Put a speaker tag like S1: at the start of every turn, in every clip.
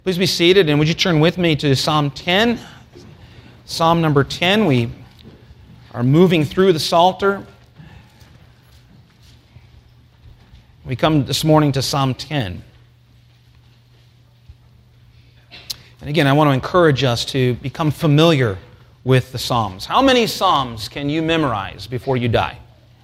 S1: Please be seated, and would you turn with me to Psalm 10? Psalm number 10. We are moving through the Psalter. We come this morning to Psalm 10. And again, I want to encourage us to become familiar with the Psalms. How many Psalms can you memorize before you die?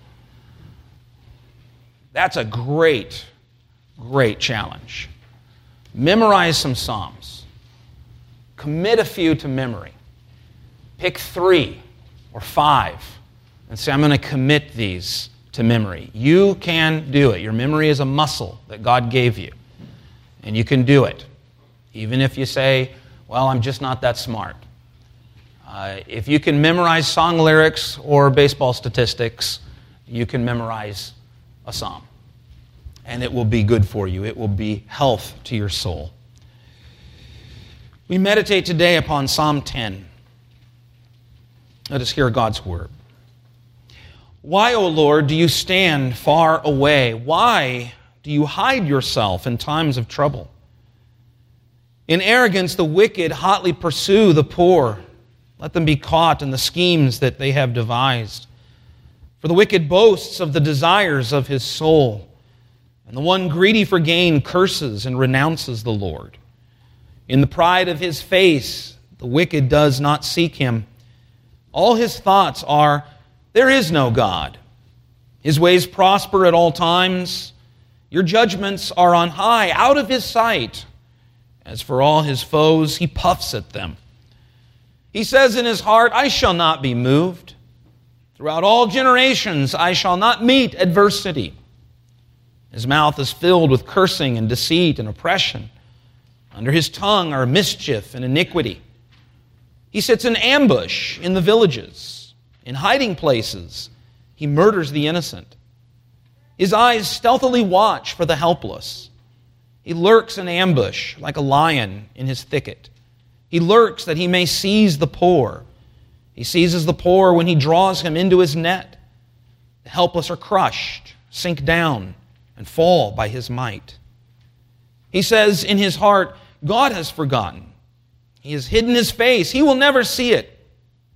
S1: That's a great challenge. Memorize some Psalms. Commit a few to memory. Pick 3 or 5 and say, I'm going to commit these to memory. You can do it. Your memory is a muscle that God gave you. And you can do it. Even if you say, well, I'm just not that smart. If you can memorize song lyrics or baseball statistics, you can memorize a psalm. And it will be good for you. It will be health to your soul. We meditate today upon Psalm 10. Let us hear God's word. Why, O Lord, do you stand far away? Why do you hide yourself in times of trouble? In arrogance, the wicked hotly pursue the poor. Let them be caught in the schemes that they have devised. For the wicked boasts of the desires of his soul. And the one greedy for gain curses and renounces the Lord. In the pride of his face, the wicked does not seek him. All his thoughts are, there is no God. His ways prosper at all times. Your judgments are on high, out of his sight. As for all his foes, he puffs at them. He says in his heart, I shall not be moved. Throughout all generations, I shall not meet adversity. His mouth is filled with cursing and deceit and oppression. Under his tongue are mischief and iniquity. He sits in ambush in the villages. In hiding places, he murders the innocent. His eyes stealthily watch for the helpless. He lurks in ambush like a lion in his thicket. He lurks that he may seize the poor. He seizes the poor when he draws him into his net. The helpless are crushed, sink down, and fall by his might. He says in his heart, God has forgotten. He has hidden his face. He will never see it.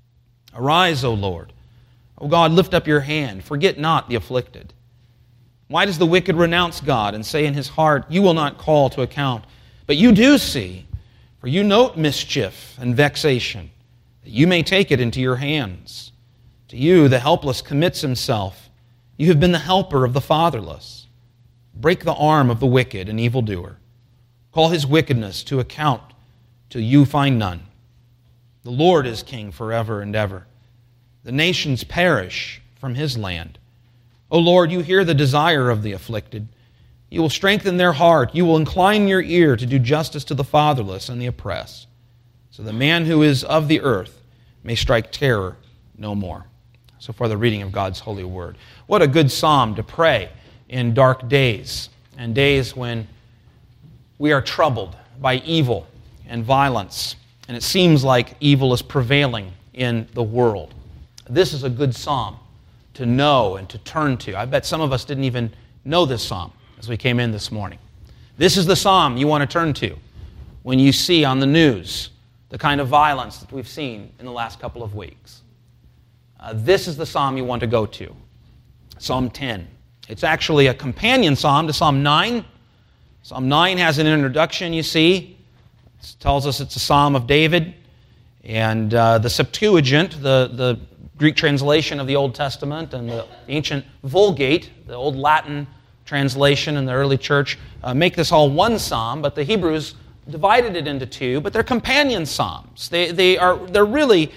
S1: Arise, O Lord. O God, lift up your hand. Forget not the afflicted. Why does the wicked renounce God and say in his heart, you will not call to account? But you do see, for you note mischief and vexation, that you may take it into your hands. To you the helpless commits himself. You have been the helper of the fatherless. Break the arm of the wicked and evildoer. Call his wickedness to account till you find none. The Lord is king forever and ever. The nations perish from his land. O Lord, you hear the desire of the afflicted. You will strengthen their heart. You will incline your ear to do justice to the fatherless and the oppressed, so the man who is of the earth may strike terror no more. So far the reading of God's holy word. What a good psalm to pray in dark days, and days when we are troubled by evil and violence, and it seems like evil is prevailing in the world. This is a good psalm to know and to turn to. I bet some of us didn't even know this psalm as we came in this morning. This is the psalm you want to turn to when you see on the news the kind of violence that we've seen in the last couple of weeks. This is the psalm you want to go to, Psalm 10. It's actually a companion psalm to Psalm 9. Psalm 9 has an introduction, you see. It tells us it's a psalm of David. And the Septuagint, the Greek translation of the Old Testament, and the ancient Vulgate, the Old Latin translation in the early church, make this all one psalm, but the Hebrews divided it into 2, but they're companion psalms. They're really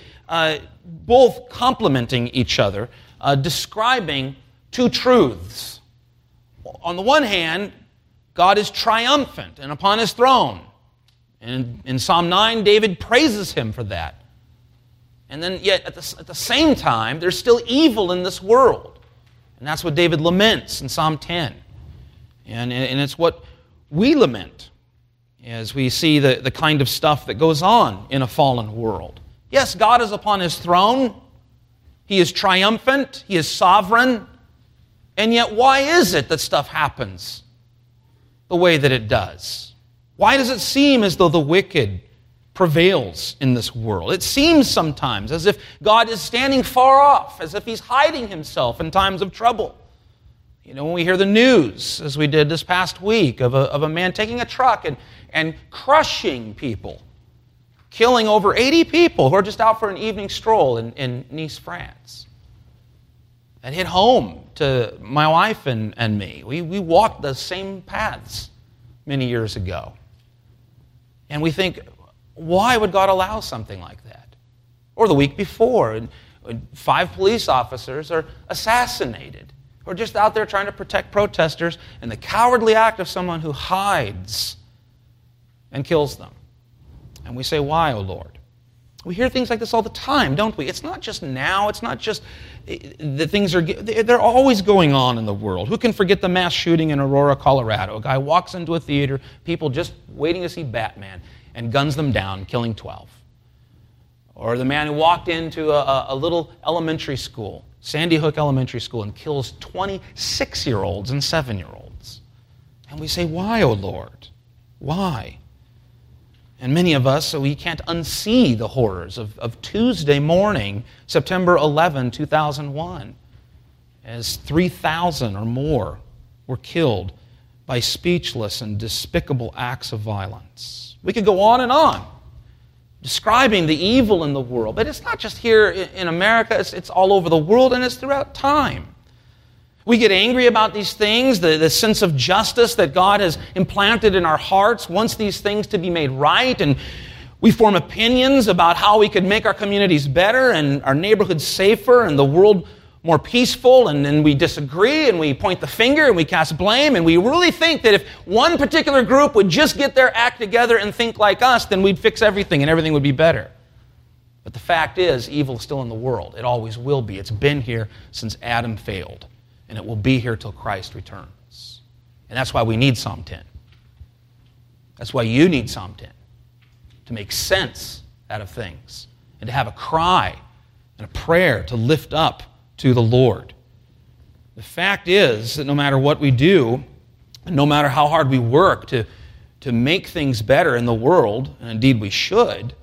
S1: both complementing each other, describing 2 truths. On the one hand, God is triumphant and upon his throne. And in Psalm 9, David praises him for that. And then yet at the same time, there's still evil in this world. And that's what David laments in Psalm 10. And it's what we lament as we see the kind of stuff that goes on in a fallen world. Yes, God is upon his throne. He is triumphant. He is sovereign. And yet, why is it that stuff happens the way that it does? Why does it seem as though the wicked prevails in this world? It seems sometimes as if God is standing far off, as if he's hiding himself in times of trouble. When we hear the news, as we did this past week, of a man taking a truck and crushing people, killing over 80 people who are just out for an evening stroll in Nice, France. That hit home to my wife and me. We walked the same paths many years ago. And we think, why would God allow something like that? Or the week before, 5 police officers are assassinated, or just out there trying to protect protesters, and the cowardly act of someone who hides and kills them. And we say, why, O Lord? We hear things like this all the time, don't we? It's not just now. It's not just the things they're always going on in the world. Who can forget the mass shooting in Aurora, Colorado? A guy walks into a theater, people just waiting to see Batman, and guns them down, killing 12. Or the man who walked into a little elementary school, Sandy Hook Elementary School, and kills 26-year-olds and 7-year-olds. And we say, why, O Lord? Why? And many of us, we can't unsee the horrors of Tuesday morning, September 11, 2001, as 3,000 or more were killed by speechless and despicable acts of violence. We could go on, describing the evil in the world. But it's not just here in America, it's all over the world, and it's throughout time. We get angry about these things, the sense of justice that God has implanted in our hearts, wants these things to be made right, and we form opinions about how we could make our communities better and our neighborhoods safer and the world more peaceful, and then we disagree and we point the finger and we cast blame, and we really think that if one particular group would just get their act together and think like us, then we'd fix everything and everything would be better. But the fact is, evil is still in the world. It always will be. It's been here since Adam failed. And it will be here till Christ returns. And that's why we need Psalm 10. That's why you need Psalm 10. To make sense out of things. And to have a cry and a prayer to lift up to the Lord. The fact is that no matter what we do, and no matter how hard we work to make things better in the world, and indeed we should,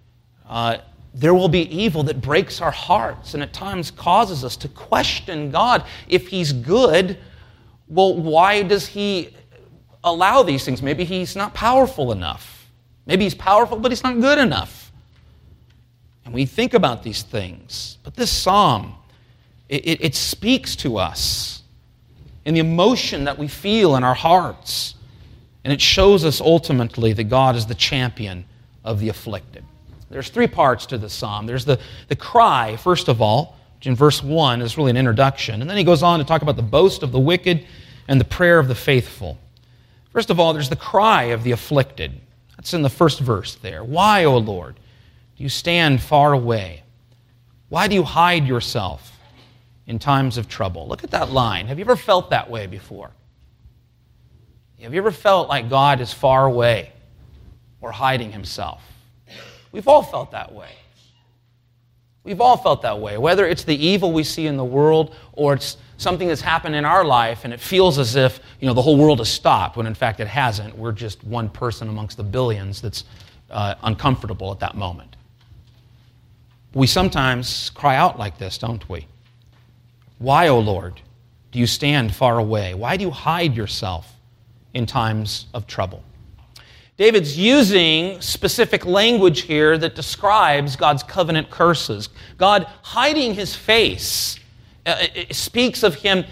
S1: there will be evil that breaks our hearts and at times causes us to question God. If he's good, well, why does he allow these things? Maybe he's not powerful enough. Maybe he's powerful, but he's not good enough. And we think about these things. But this psalm, it speaks to us in the emotion that we feel in our hearts. And it shows us ultimately that God is the champion of the afflicted. There's 3 parts to the psalm. There's the cry, first of all, which in verse 1 is really an introduction. And then he goes on to talk about the boast of the wicked and the prayer of the faithful. First of all, there's the cry of the afflicted. That's in the first verse there. Why, O Lord, do you stand far away? Why do you hide yourself in times of trouble? Look at that line. Have you ever felt that way before? Have you ever felt like God is far away or hiding himself? We've all felt that way. We've all felt that way, whether it's the evil we see in the world or it's something that's happened in our life and it feels as if, the whole world has stopped, when in fact it hasn't. We're just one person amongst the billions that's uncomfortable at that moment. We sometimes cry out like this, don't we? Why, O Lord, do you stand far away? Why do you hide yourself in times of trouble? David's using specific language here that describes God's covenant curses. God hiding his face speaks of him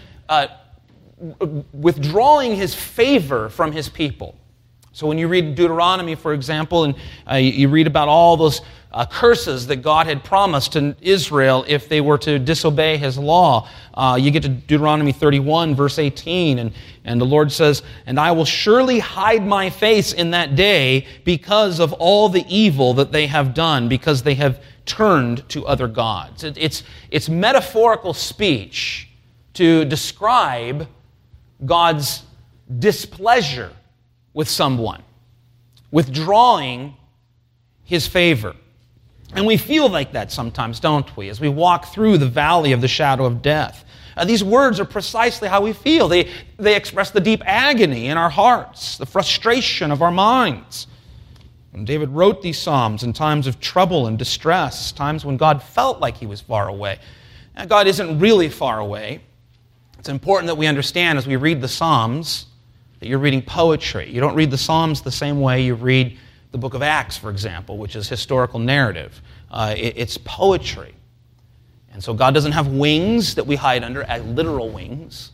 S1: withdrawing his favor from his people. So when you read Deuteronomy, for example, and you read about all those curses that God had promised to Israel if they were to disobey his law, you get to Deuteronomy 31, verse 18, and the Lord says, "And I will surely hide my face in that day because of all the evil that they have done, because they have turned to other gods." It's metaphorical speech to describe God's displeasure with someone, withdrawing his favor. And we feel like that sometimes, don't we, as we walk through the valley of the shadow of death. These words are precisely how we feel. They express the deep agony in our hearts, the frustration of our minds. And David wrote these psalms in times of trouble and distress, times when God felt like he was far away. And God isn't really far away. It's important that we understand as we read the Psalms that you're reading poetry. You don't read the Psalms the same way you read the book of Acts, for example, which is historical narrative. It's poetry. And so God doesn't have wings that we hide under, as literal wings.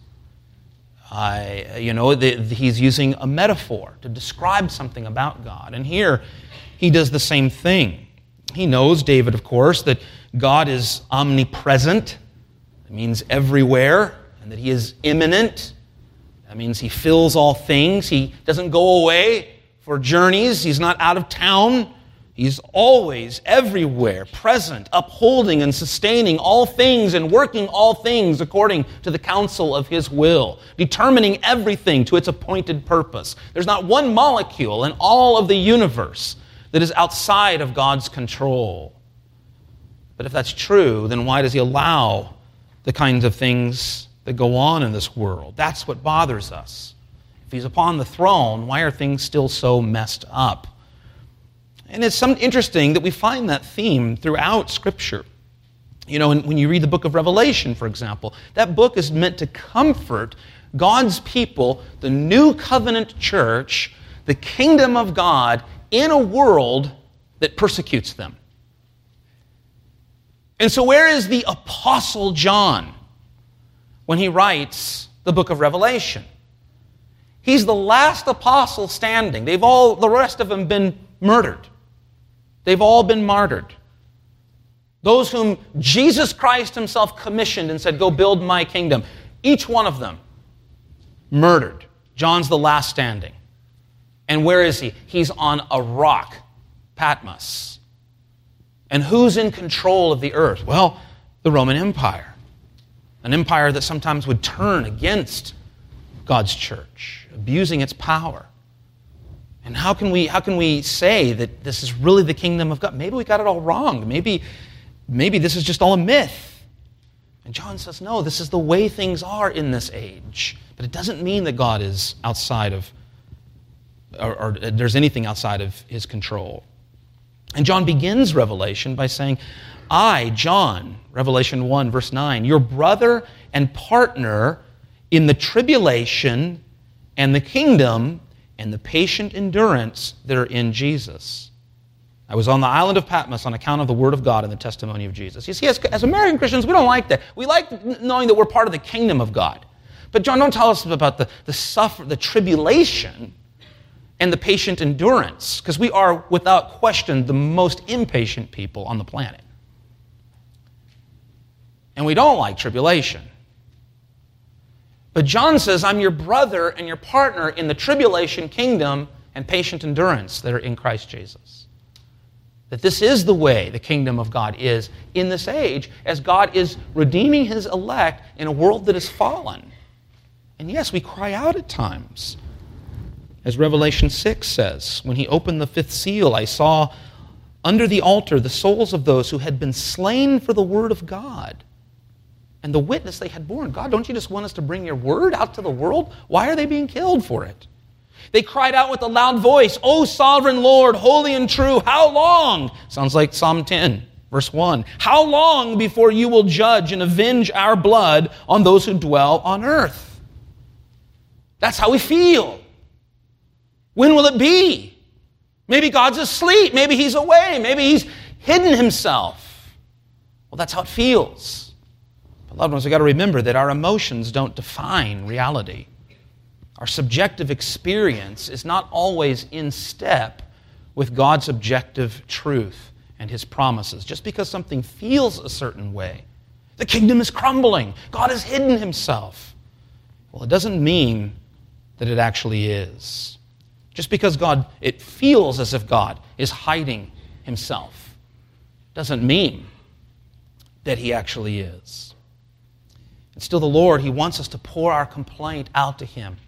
S1: He's using a metaphor to describe something about God. And here, he does the same thing. He knows, David, of course, that God is omnipresent. It means everywhere, and that he is immanent. That means he fills all things. He doesn't go away for journeys. He's not out of town. He's always everywhere, present, upholding and sustaining all things and working all things according to the counsel of his will, determining everything to its appointed purpose. There's not one molecule in all of the universe that is outside of God's control. But if that's true, then why does he allow the kinds of things that go on in this world? That's what bothers us. If he's upon the throne, why are things still so messed up? And it's interesting that we find that theme throughout Scripture. You know, when you read the book of Revelation, for example, that book is meant to comfort God's people, the new covenant church, the kingdom of God, in a world that persecutes them. And so where is the Apostle John when he writes the book of Revelation? He's the last apostle standing. The rest of them been murdered. They've all been martyred. Those whom Jesus Christ himself commissioned and said, go build my kingdom. Each one of them murdered. John's the last standing. And where is he? He's on a rock, Patmos. And who's in control of the earth? Well, the Roman Empire. An empire that sometimes would turn against God's church, abusing its power. And how can we say that this is really the kingdom of God? Maybe we got it all wrong. Maybe this is just all a myth. And John says, no, this is the way things are in this age. But it doesn't mean that God is outside of, or there's anything outside of his control. And John begins Revelation by saying, I, John, Revelation 1, verse 9, your brother and partner in the tribulation and the kingdom and the patient endurance that are in Jesus. I was on the island of Patmos on account of the word of God and the testimony of Jesus. You see, as American Christians, we don't like that. We like knowing that we're part of the kingdom of God. But John, don't tell us about the tribulation and the patient endurance, because we are, without question, the most impatient people on the planet. And we don't like tribulation. But John says, I'm your brother and your partner in the tribulation, kingdom, and patient endurance that are in Christ Jesus. That this is the way the kingdom of God is in this age, as God is redeeming his elect in a world that is fallen. And yes, we cry out at times. As Revelation 6 says, when he opened the fifth seal, I saw under the altar the souls of those who had been slain for the word of God and the witness they had borne. God, don't you just want us to bring your word out to the world? Why are they being killed for it? They cried out with a loud voice, O sovereign Lord, holy and true, how long? Sounds like Psalm 10, verse 1. How long before you will judge and avenge our blood on those who dwell on earth? That's how we feel. When will it be? Maybe God's asleep. Maybe he's away. Maybe he's hidden himself. Well, that's how it feels. But loved ones, we've got to remember that our emotions don't define reality. Our subjective experience is not always in step with God's objective truth and his promises. Just because something feels a certain way, the kingdom is crumbling, God has hidden himself. Well, it doesn't mean that it actually is. Just because it feels as if God is hiding himself doesn't mean that he actually is. And still the Lord, he wants us to pour our complaint out to him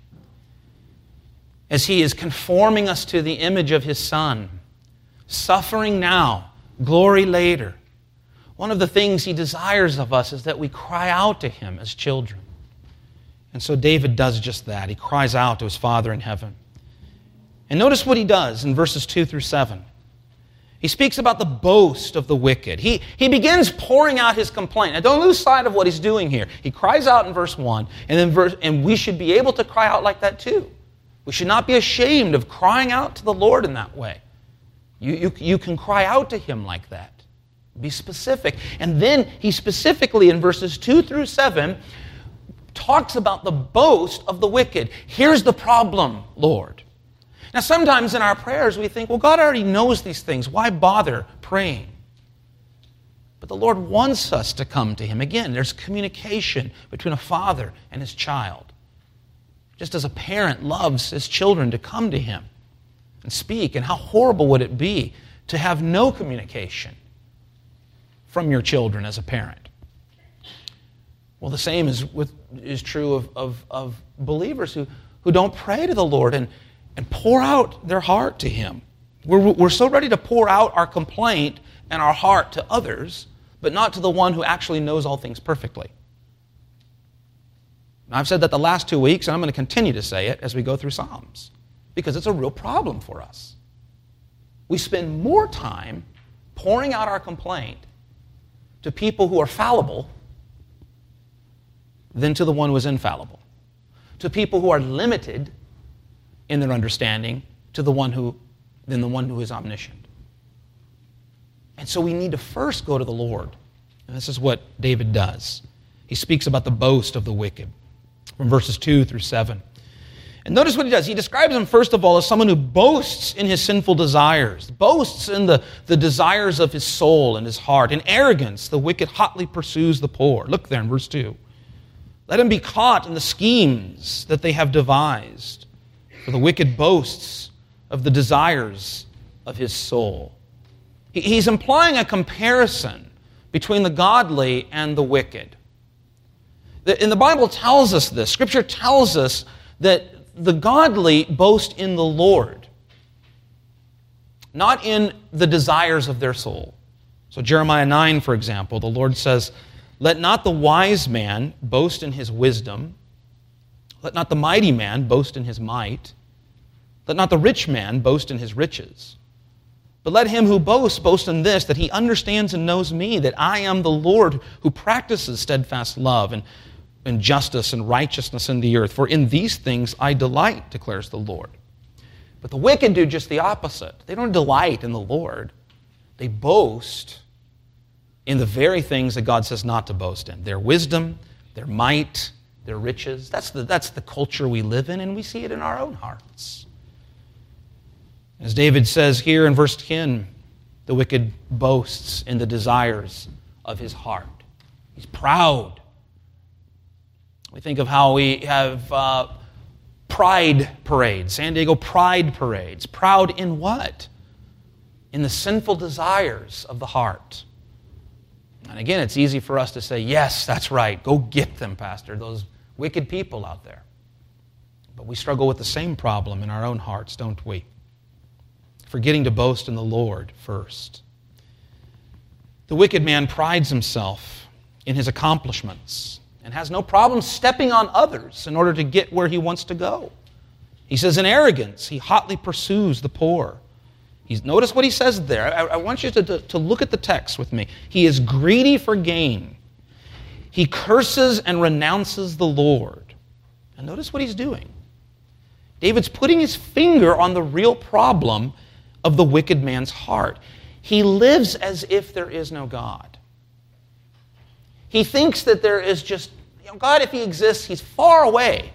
S1: as he is conforming us to the image of his Son, suffering now glory later. One of the things He desires of us is that we cry out to Him as children. And so David does just that. He cries out to his Father in heaven. And notice what he does in verses 2 through 7. He speaks about the boast of the wicked. He begins pouring out his complaint. Now don't lose sight of what he's doing here. He cries out in verse 1, and we should be able to cry out like that too. We should not be ashamed of crying out to the Lord in that way. You can cry out to Him like that. Be specific. And then he specifically in verses 2 through 7 talks about the boast of the wicked. Here's the problem, Lord. Now, sometimes in our prayers we think, well, God already knows these things. Why bother praying? But the Lord wants us to come to Him. Again, there's communication between a father and his child. Just as a parent loves his children to come to him and speak. And how horrible would it be to have no communication from your children as a parent? Well, the same is true of believers who don't pray to the Lord and pour out their heart to Him. We're so ready to pour out our complaint and our heart to others, but not to the one who actually knows all things perfectly. I've said that the last 2 weeks, and I'm going to continue to say it as we go through Psalms, because it's a real problem for us. We spend more time pouring out our complaint to people who are fallible than to the one who is infallible, to people who are limited in their understanding than the one who is omniscient. And so we need to first go to the Lord. And this is what David does. He speaks about the boast of the wicked from verses 2 through 7. And notice what he does. He describes him, first of all, as someone who boasts in his sinful desires, boasts in the desires of his soul and his heart. In arrogance, the wicked hotly pursues the poor. Look there in verse 2. Let him be caught in the schemes that they have devised. For the wicked boasts of the desires of his soul. He's implying a comparison between the godly and the wicked. And the Bible tells us this. Scripture tells us that the godly boast in the Lord, not in the desires of their soul. So Jeremiah 9, for example, the Lord says, let not the wise man boast in his wisdom. Let not the mighty man boast in his might. Let not the rich man boast in his riches. But let him who boasts boast in this, that he understands and knows me, that I am the Lord who practices steadfast love and justice and righteousness in the earth. For in these things I delight, declares the Lord. But the wicked do just the opposite. They don't delight in the Lord. They boast in the very things that God says not to boast in. Their wisdom, their might, their riches. That's the culture we live in, and we see it in our own hearts. As David says here in verse 10, the wicked boasts in the desires of his heart. He's proud. We think of how we have pride parades, San Diego pride parades. Proud in what? In the sinful desires of the heart. And again, it's easy for us to say, yes, that's right, go get them, Pastor, those wicked people out there. But we struggle with the same problem in our own hearts, don't we? Forgetting to boast in the Lord first. The wicked man prides himself in his accomplishments and has no problem stepping on others in order to get where he wants to go. He says in arrogance, he hotly pursues the poor. Notice what he says there. I want you to look at the text with me. He is greedy for gain. He curses and renounces the Lord. And notice what he's doing. David's putting his finger on the real problem of the wicked man's heart. He lives as if there is no God. He thinks that there is just, God, if He exists, He's far away.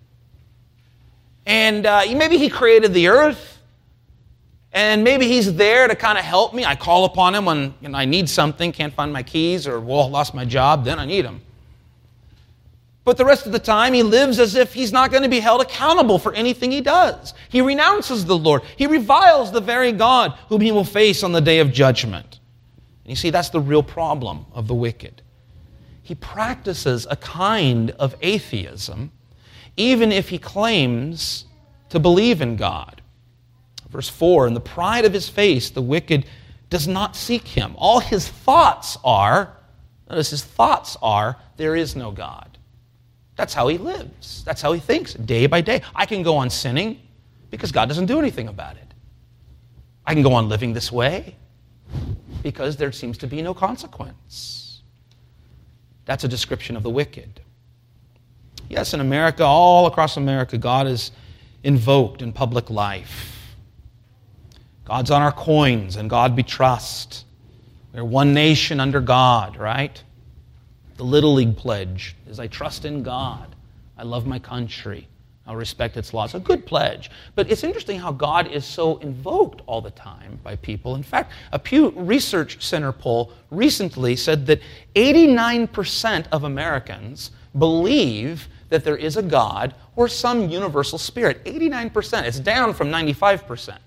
S1: And maybe He created the earth, and maybe He's there to kind of help me. I call upon Him when I need something, can't find my keys, or lost my job, then I need Him. But the rest of the time, he lives as if he's not going to be held accountable for anything he does. He renounces the Lord. He reviles the very God whom he will face on the day of judgment. And you see, that's the real problem of the wicked. He practices a kind of atheism, even if he claims to believe in God. Verse 4, in the pride of his face, the wicked does not seek him. All his thoughts are, notice his thoughts are, there is no God. That's how he lives. That's how he thinks day by day. I can go on sinning because God doesn't do anything about it. I can go on living this way because there seems to be no consequence. That's a description of the wicked. Yes, in America, all across America, God is invoked in public life. God's on our coins, and God we trust. We're one nation under God, right? The Little League pledge is, I trust in God. I love my country. I'll respect its laws. A good pledge. But it's interesting how God is so invoked all the time by people. In fact, a Pew Research Center poll recently said that 89% of Americans believe that there is a God or some universal spirit. 89%. It's down from 95%.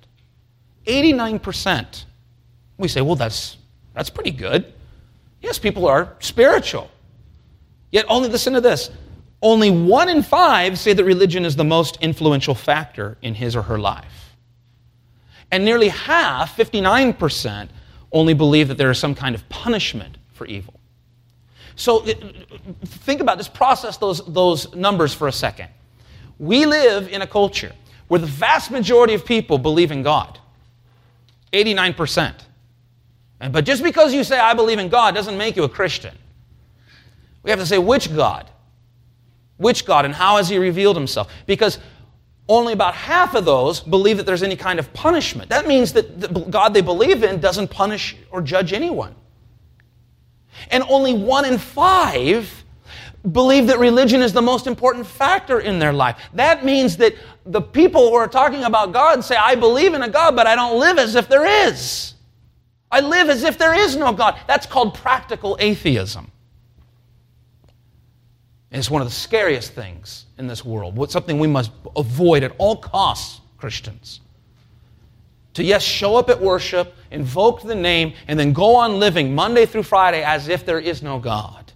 S1: 89%. We say, well, that's pretty good. Yes, people are spiritual. Yet only, listen to this, only 1 in 5 say that religion is the most influential factor in his or her life. And nearly half, 59%, only believe that there is some kind of punishment for evil. So think about this, process those numbers for a second. We live in a culture where the vast majority of people believe in God. 89%. But just because you say, I believe in God, doesn't make you a Christian. We have to say, which God? Which God, and how has he revealed himself? Because only about half of those believe that there's any kind of punishment. That means that the God they believe in doesn't punish or judge anyone. And only 1 in 5 believe that religion is the most important factor in their life. That means that the people who are talking about God say, I believe in a God, but I don't live as if there is. I live as if there is no God. That's called practical atheism. And it's one of the scariest things in this world. What's something we must avoid at all costs, Christians. To, yes, show up at worship, invoke the name, and then go on living Monday through Friday as if there is no God.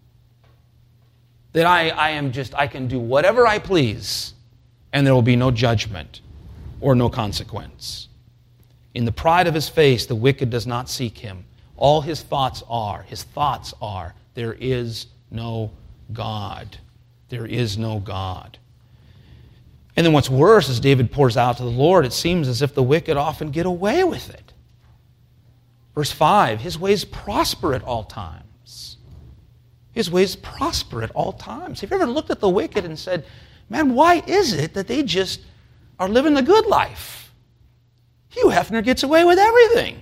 S1: That I can do whatever I please, and there will be no judgment or no consequence. In the pride of his face, the wicked does not seek him. All his thoughts are, there is no God. There is no God. And then what's worse, as David pours out to the Lord, it seems as if the wicked often get away with it. Verse 5, his ways prosper at all times. His ways prosper at all times. Have you ever looked at the wicked and said, man, why is it that they just are living the good life? Hugh Hefner gets away with everything.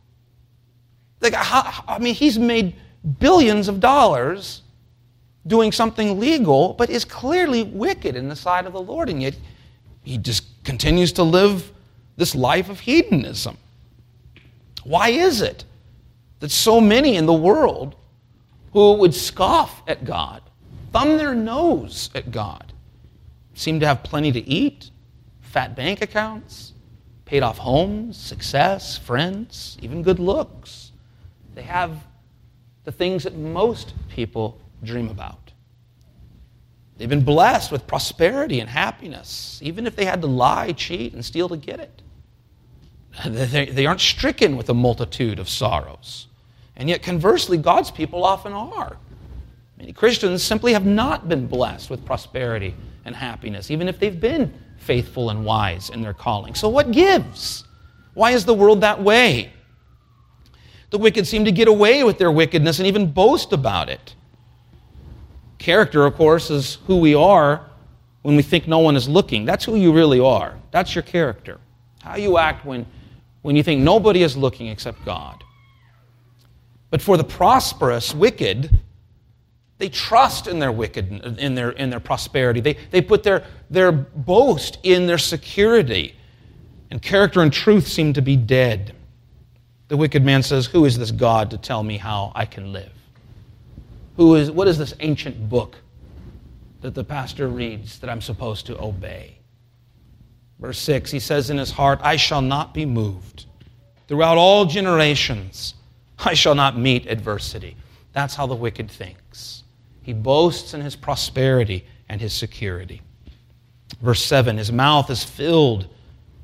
S1: He's made billions of dollars doing something legal, but is clearly wicked in the sight of the Lord, and yet he just continues to live this life of hedonism. Why is it that so many in the world who would scoff at God, thumb their nose at God, seem to have plenty to eat, fat bank accounts, paid off homes, success, friends, even good looks? They have the things that most people dream about. They've been blessed with prosperity and happiness, even if they had to lie, cheat, and steal to get it. They aren't stricken with a multitude of sorrows. And yet, conversely, God's people often are. Many Christians simply have not been blessed with prosperity and happiness, even if they've been faithful and wise in their calling. So what gives? Why is the world that way? The wicked seem to get away with their wickedness and even boast about it. Character, of course, is who we are when we think no one is looking. That's who you really are. That's your character. How you act when you think nobody is looking except God. But for the prosperous wicked, they trust in their in their prosperity. They put their boast in their security. And character and truth seem to be dead. The wicked man says, who is this God to tell me how I can live? What is this ancient book that the pastor reads that I'm supposed to obey? Verse 6, he says in his heart, I shall not be moved. Throughout all generations, I shall not meet adversity. That's how the wicked thinks. He boasts in his prosperity and his security. Verse 7, his mouth is filled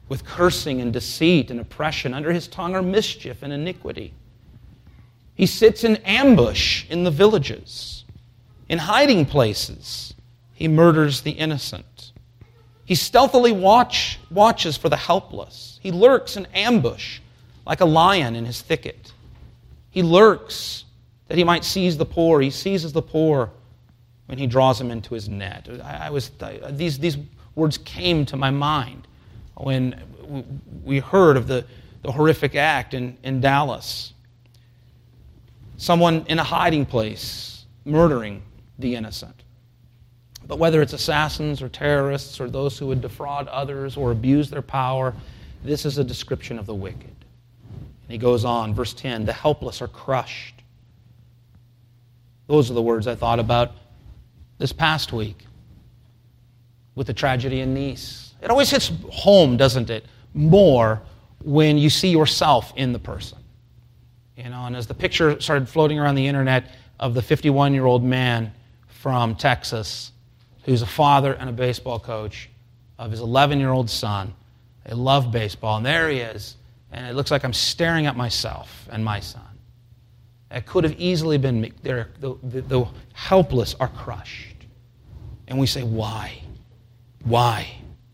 S1: with cursing and deceit and oppression. Under his tongue are mischief and iniquity. He sits in ambush in the villages. In hiding places, he murders the innocent. He stealthily watches for the helpless. He lurks in ambush like a lion in his thicket. He lurks that he might seize the poor. He seizes the poor when he draws them into his net. These words came to my mind when we heard of the horrific act in Dallas. Someone in a hiding place murdering the innocent. But whether it's assassins or terrorists or those who would defraud others or abuse their power, this is a description of the wicked. And he goes on, verse 10, the helpless are crushed. Those are the words I thought about this past week with the tragedy in Nice. It always hits home, doesn't it, more when you see yourself in the person. And as the picture started floating around the internet of the 51-year-old man from Texas who's a father and a baseball coach of his 11-year-old son. They love baseball, and there he is, and it looks like I'm staring at myself and my son. It could have easily been me. The helpless are crushed. And we say, why? Why?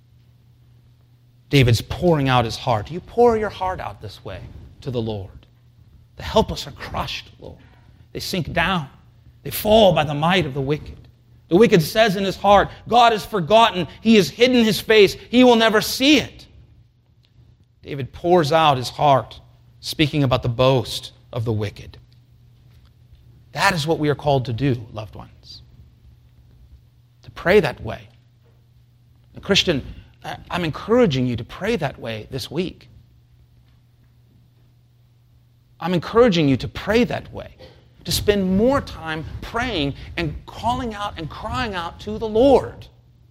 S1: David's pouring out his heart. You pour your heart out this way to the Lord. The helpless are crushed, Lord. They sink down. They fall by the might of the wicked. The wicked says in his heart, God has forgotten. He has hidden his face. He will never see it. David pours out his heart, speaking about the boast of the wicked. That is what we are called to do, loved ones. To pray that way. And Christian, I'm encouraging you to pray that way this week. I'm encouraging you to pray that way. To spend more time praying and calling out and crying out to the Lord.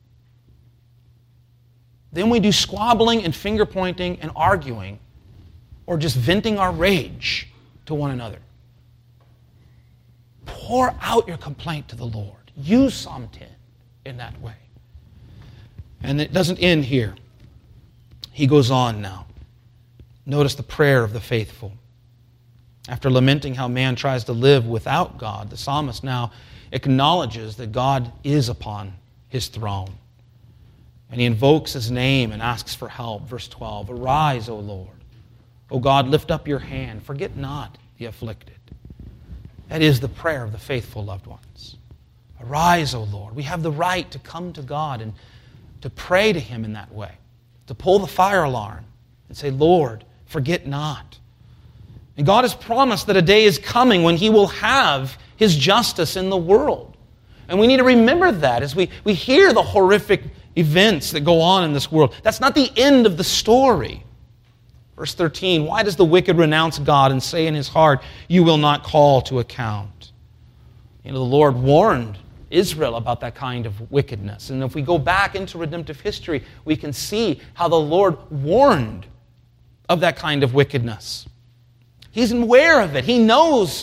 S1: Then we do squabbling and finger pointing and arguing or just venting our rage to one another. Pour out your complaint to the Lord. Use Psalm 10 in that way. And it doesn't end here. He goes on now. Notice the prayer of the faithful. After lamenting how man tries to live without God, the psalmist now acknowledges that God is upon his throne. And he invokes his name and asks for help. Verse 12, arise, O Lord. O God, lift up your hand. Forget not the afflicted. That is the prayer of the faithful, loved ones. Arise, O Lord. We have the right to come to God and to pray to him in that way. To pull the fire alarm and say, Lord, forget not. And God has promised that a day is coming when he will have his justice in the world. And we need to remember that as we hear the horrific events that go on in this world. That's not the end of the story. Verse 13, why does the wicked renounce God and say in his heart, you will not call to account? The Lord warned Israel about that kind of wickedness. And if we go back into redemptive history, we can see how the Lord warned of that kind of wickedness. He's aware of it. He knows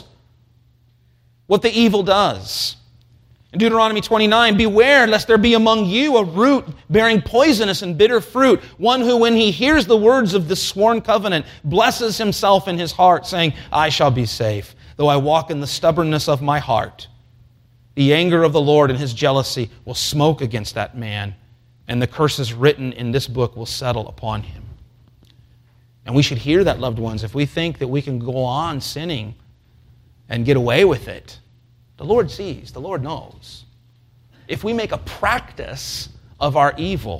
S1: what the evil does. In Deuteronomy 29, beware lest there be among you a root bearing poisonous and bitter fruit, one who, when he hears the words of this sworn covenant, blesses himself in his heart, saying, I shall be safe, though I walk in the stubbornness of my heart. The anger of the Lord and his jealousy will smoke against that man, and the curses written in this book will settle upon him. And we should hear that, loved ones. If we think that we can go on sinning and get away with it, the Lord sees, the Lord knows. If we make a practice of our evil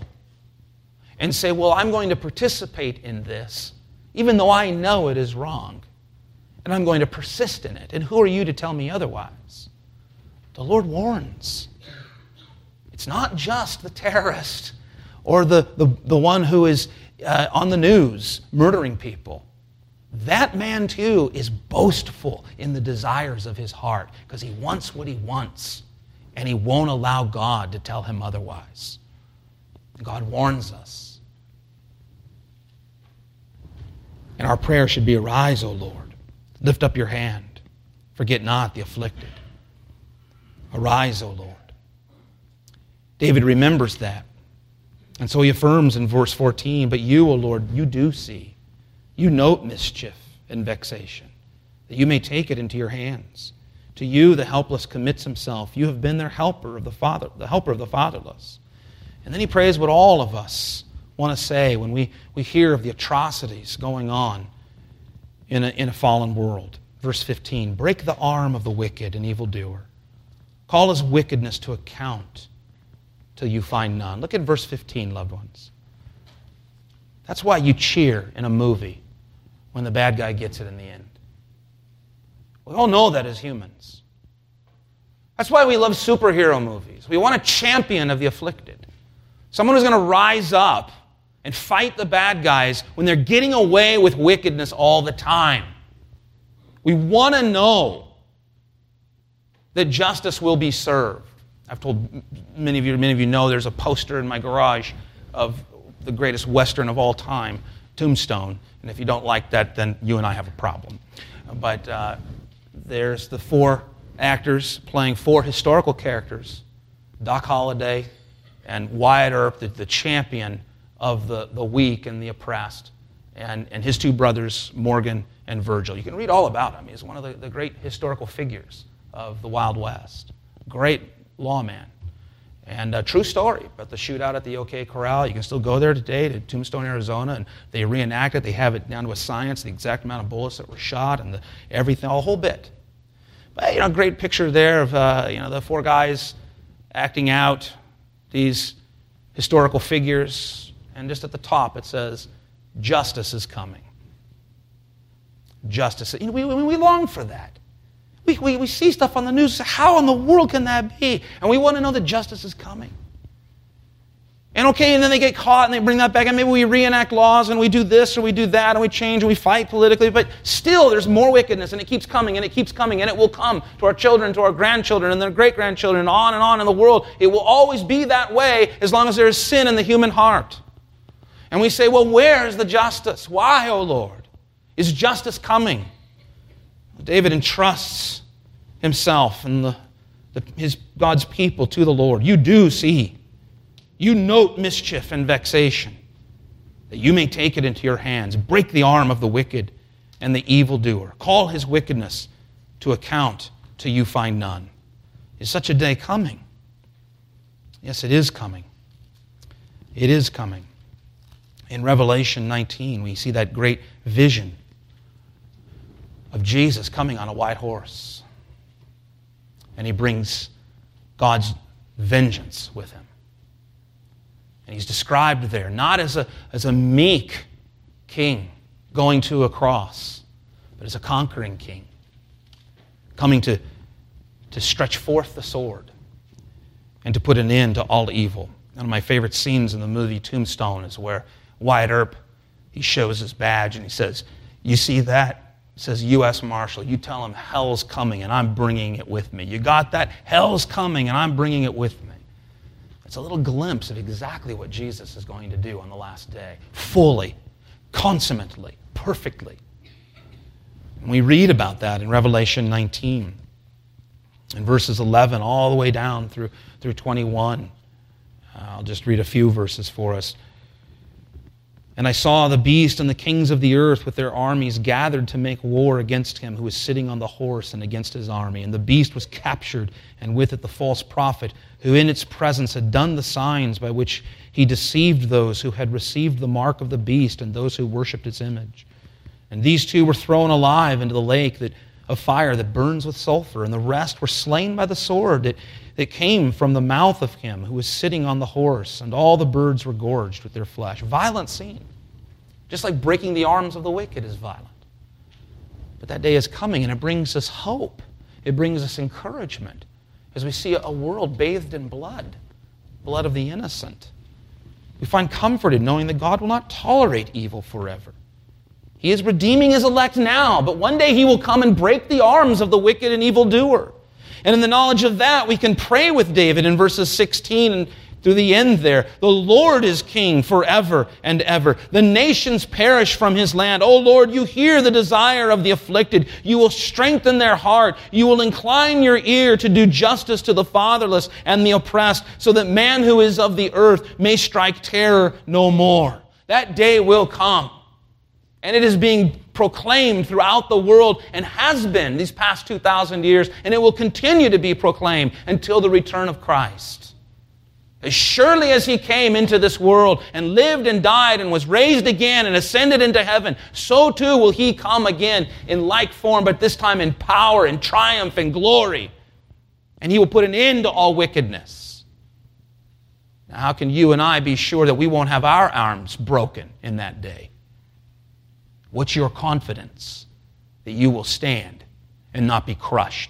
S1: and say, well, I'm going to participate in this, even though I know it is wrong, and I'm going to persist in it, and who are you to tell me otherwise? The Lord warns. It's not just the terrorist or the one who is on the news murdering people. That man too is boastful in the desires of his heart because he wants what he wants and he won't allow God to tell him otherwise. God warns us. And our prayer should be, arise, O Lord. Lift up your hand. Forget not the afflicted. Arise, O Lord. David remembers that. And so he affirms in verse 14, but you, O Lord, you do see. You note mischief and vexation, that you may take it into your hands. To you the helpless commits himself. You have been their helper of the helper of the fatherless. And then he prays what all of us want to say when we hear of the atrocities going on in a fallen world. Verse 15, break the arm of the wicked and evildoer. Call his wickedness to account till you find none. Look at verse 15, loved ones. That's why you cheer in a movie when the bad guy gets it in the end. We all know that as humans. That's why we love superhero movies. We want a champion of the afflicted. Someone who's going to rise up and fight the bad guys when they're getting away with wickedness all the time. We want to know that justice will be served. I've told many of you know there's a poster in my garage of the greatest Western of all time, Tombstone. And if you don't like that, then you and I have a problem. But there's the four actors playing four historical characters, Doc Holliday and Wyatt Earp, the champion of the weak and the oppressed, and his two brothers, Morgan and Virgil. You can read all about him. He's one of the great historical figures of the Wild West. Great lawman. And a true story about the shootout at the OK Corral. You can still go there today to Tombstone, Arizona, and they reenact it. They have it down to a science, the exact amount of bullets that were shot and everything, a whole bit. But, great picture there of, the four guys acting out these historical figures. And just at the top it says, justice is coming. Justice. We long for that. We see stuff on the news. How in the world can that be? And we want to know that justice is coming. And and then they get caught and they bring that back, and maybe we reenact laws and we do this or we do that and we change and we fight politically, but still there's more wickedness, and it keeps coming and it keeps coming, and it will come to our children, to our grandchildren, and their great-grandchildren, and on in the world. It will always be that way as long as there is sin in the human heart. And we say, well, where is the justice? Why, O Lord, is justice coming? David entrusts himself and God's people to the Lord. You do see. You note mischief and vexation, that you may take it into your hands. Break the arm of the wicked and the evildoer. Call his wickedness to account till you find none. Is such a day coming? Yes, it is coming. It is coming. In Revelation 19, we see that great vision of Jesus coming on a white horse. And he brings God's vengeance with him. And he's described there not as a meek king going to a cross, but as a conquering king, coming to stretch forth the sword and to put an end to all evil. One of my favorite scenes in the movie Tombstone is where Wyatt Earp, he shows his badge and he says, you see that? It says U.S. Marshal. You tell him hell's coming and I'm bringing it with me. You got that? Hell's coming and I'm bringing it with me. It's a little glimpse of exactly what Jesus is going to do on the last day. Fully, consummately, perfectly. And we read about that in Revelation 19. In verses 11 all the way down through 21. I'll just read a few verses for us. And I saw the beast and the kings of the earth with their armies gathered to make war against him who was sitting on the horse and against his army. And the beast was captured, and with it the false prophet, who in its presence had done the signs by which he deceived those who had received the mark of the beast and those who worshipped its image. And these two were thrown alive into the lake of fire that burns with sulfur, and the rest were slain by the sword that came from the mouth of him who was sitting on the horse, and all the birds were gorged with their flesh. Violent scene. Just like breaking the arms of the wicked is violent. But that day is coming, and it brings us hope. It brings us encouragement as we see a world bathed in blood of the innocent. We find comfort in knowing that God will not tolerate evil forever. He is redeeming his elect now, but one day he will come and break the arms of the wicked and evildoer. And in the knowledge of that, we can pray with David in verses 16 through the end there. The Lord is king forever and ever. The nations perish from his land. O Lord, you hear the desire of the afflicted. You will strengthen their heart. You will incline your ear to do justice to the fatherless and the oppressed, so that man who is of the earth may strike terror no more. That day will come. And it is being proclaimed throughout the world and has been these past 2,000 years, and it will continue to be proclaimed until the return of Christ. As surely as he came into this world and lived and died and was raised again and ascended into heaven, so too will he come again in like form, but this time in power and triumph and glory. And he will put an end to all wickedness. Now, how can you and I be sure that we won't have our arms broken in that day? What's your confidence that you will stand and not be crushed?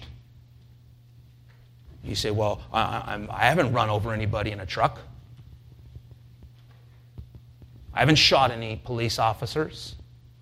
S1: You say, well, I haven't run over anybody in a truck. I haven't shot any police officers.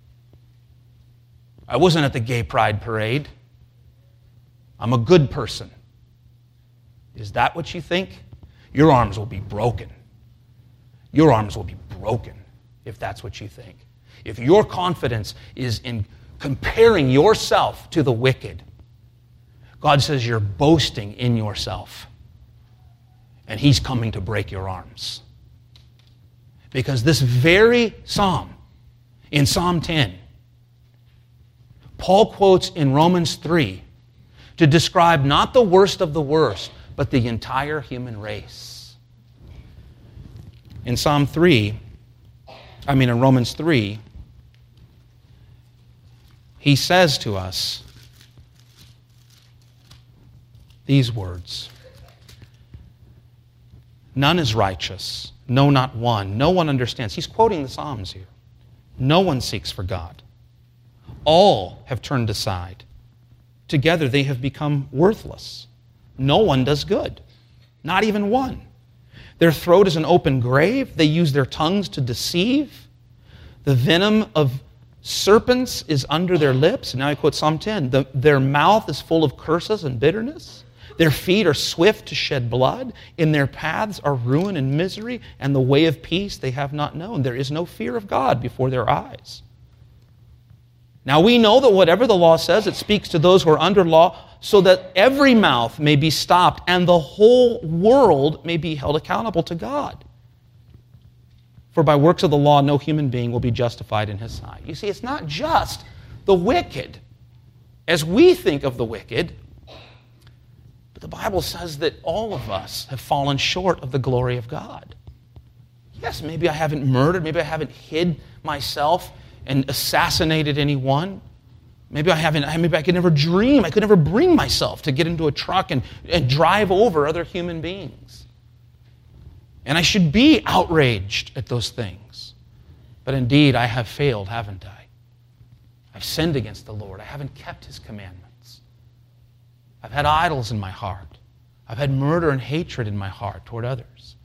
S1: I wasn't at the gay pride parade. I'm a good person. Is that what you think? Your arms will be broken. Your arms will be broken if that's what you think. If your confidence is in comparing yourself to the wicked, God says you're boasting in yourself. And he's coming to break your arms. Because this very psalm, in Psalm 10, Paul quotes in Romans 3 to describe not the worst of the worst, but the entire human race. In Romans 3, he says to us these words: none is righteous, no, not one. No one understands. He's quoting the Psalms here. No one seeks for God. All have turned aside. Together they have become worthless. No one does good, not even one. Their throat is an open grave. They use their tongues to deceive. The venom of serpents is under their lips. And now I quote Psalm 10. Their mouth is full of curses and bitterness. Their feet are swift to shed blood. In their paths are ruin and misery, and the way of peace they have not known. There is no fear of God before their eyes. Now we know that whatever the law says, it speaks to those who are under law, so that every mouth may be stopped and the whole world may be held accountable to God. For by works of the law, no human being will be justified in his sight. You see, it's not just the wicked, as we think of the wicked, but the Bible says that all of us have fallen short of the glory of God. Yes, maybe I haven't murdered, maybe I haven't hid myself and assassinated anyone. Maybe I could never dream, I could never bring myself to get into a truck and drive over other human beings. And I should be outraged at those things. But indeed, I have failed, haven't I? I've sinned against the Lord. I haven't kept his commandments. I've had idols in my heart. I've had murder and hatred in my heart toward others.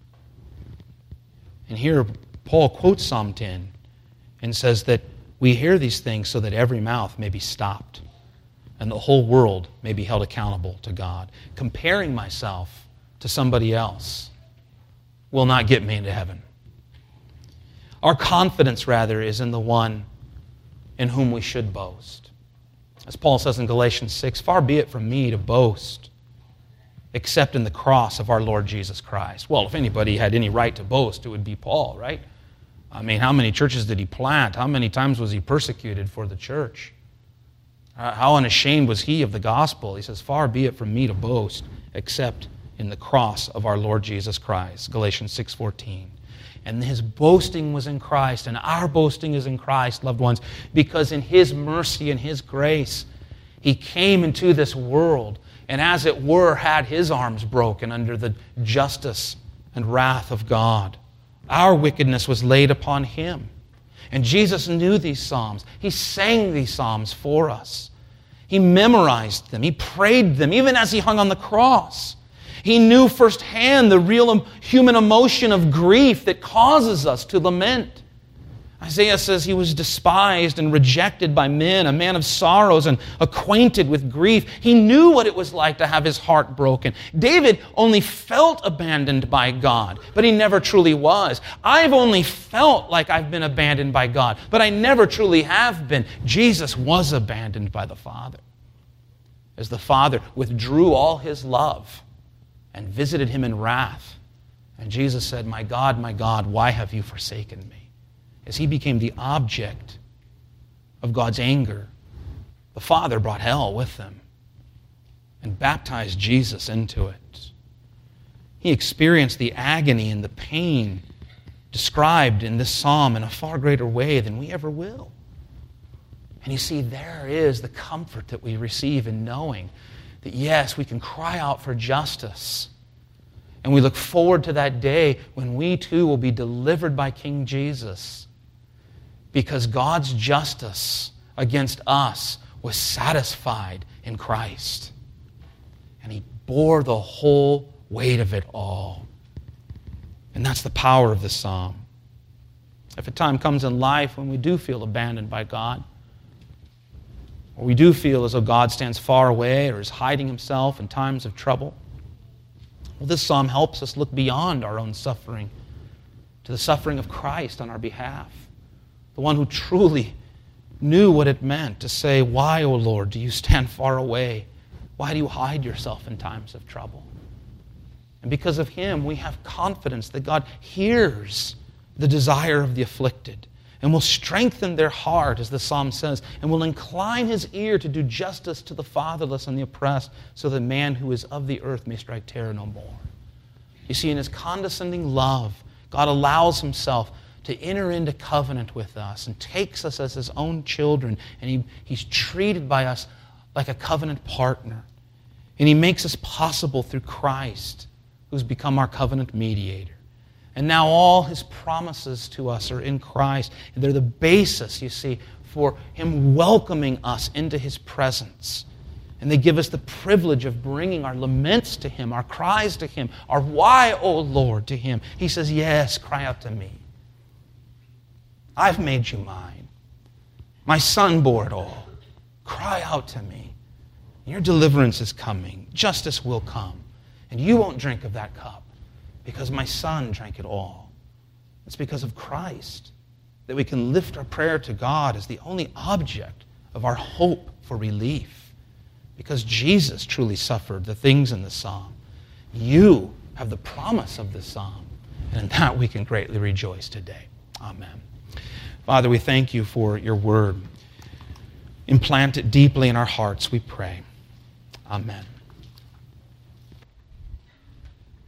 S1: And here, Paul quotes Psalm 10 and says that we hear these things so that every mouth may be stopped and the whole world may be held accountable to God. Comparing myself to somebody else will not get me into heaven. Our confidence, rather, is in the one in whom we should boast. As Paul says in Galatians 6, far be it from me to boast except in the cross of our Lord Jesus Christ. Well, if anybody had any right to boast, it would be Paul, right? I mean, how many churches did he plant? How many times was he persecuted for the church? How unashamed was he of the gospel? He says, far be it from me to boast except in the cross of our Lord Jesus Christ. Galatians 6:14. And his boasting was in Christ, and our boasting is in Christ, loved ones, because in his mercy and his grace, he came into this world and, as it were, had his arms broken under the justice and wrath of God. Our wickedness was laid upon him. And Jesus knew these psalms. He sang these psalms for us. He memorized them. He prayed them, even as he hung on the cross. He knew firsthand the real human emotion of grief that causes us to lament. Isaiah says he was despised and rejected by men, a man of sorrows and acquainted with grief. He knew what it was like to have his heart broken. David only felt abandoned by God, but he never truly was. I've only felt like I've been abandoned by God, but I never truly have been. Jesus was abandoned by the Father, as the Father withdrew all his love and visited him in wrath. And Jesus said, my God, why have you forsaken me?" As he became the object of God's anger, the Father brought hell with them and baptized Jesus into it. He experienced the agony and the pain described in this psalm in a far greater way than we ever will. And you see, there is the comfort that we receive in knowing that, yes, we can cry out for justice. And we look forward to that day when we too will be delivered by King Jesus, because God's justice against us was satisfied in Christ. And he bore the whole weight of it all. And that's the power of this psalm. If a time comes in life when we do feel abandoned by God, or we do feel as though God stands far away or is hiding himself in times of trouble, well, this psalm helps us look beyond our own suffering to the suffering of Christ on our behalf. The one who truly knew what it meant to say, "Why, O Lord, do you stand far away? Why do you hide yourself in times of trouble?" And because of him, we have confidence that God hears the desire of the afflicted and will strengthen their heart, as the psalm says, and will incline his ear to do justice to the fatherless and the oppressed, so that man who is of the earth may strike terror no more. You see, in his condescending love, God allows himself to enter into covenant with us and takes us as his own children, and he's treated by us like a covenant partner. And he makes this possible through Christ, who's become our covenant mediator. And now all his promises to us are in Christ. And they're the basis, you see, for him welcoming us into his presence. And they give us the privilege of bringing our laments to him, our cries to him, our "Why, O Lord?" to him. He says, "Yes, cry out to me. I've made you mine. My Son bore it all. Cry out to me. Your deliverance is coming. Justice will come. And you won't drink of that cup because my Son drank it all." It's because of Christ that we can lift our prayer to God as the only object of our hope for relief. Because Jesus truly suffered the things in the psalm. You have the promise of the psalm, and in that we can greatly rejoice today. Amen. Father, we thank you for your word. Implant it deeply in our hearts, we pray. Amen.